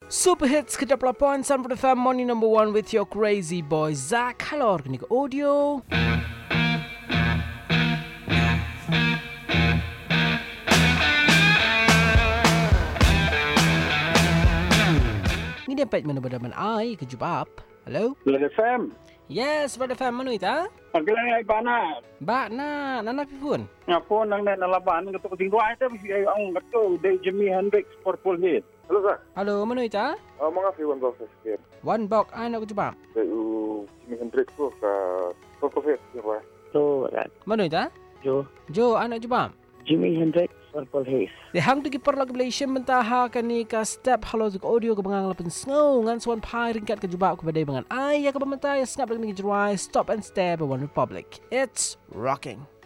Super hits kita pelabuhan Sanford FM Morning number 1 with your crazy boy Zach. Halo organik audio. Ini dapat mana berdaman ai ke jubab. Halo. Blood FM. Yes, Red FM mana ita? Pagkalang ay bana. Ba na, nana pipun. Nga po nang nalaban ng ito kasing duwa ito. Ang gato, de Jimi Hendrix, Purple Head. Halo, Zak. Halo, mana ita? Mga fi one box sakit. One box ai nak ke jubab. Jimi Hendrix ko ka Purple Head, di ba? So, Mana ita? Jo anak jubab. Jimi Hendrix, Purple Haze. Dihang tu kiper lag Malaysia mentaha kani ka step halo tuk audio ke bangang lapan snow ngan swan pai ringkat ke jubab ke badai bangan ai ya ke pementai snap lag ni jerai stop and stare by One Republic. It's rocking.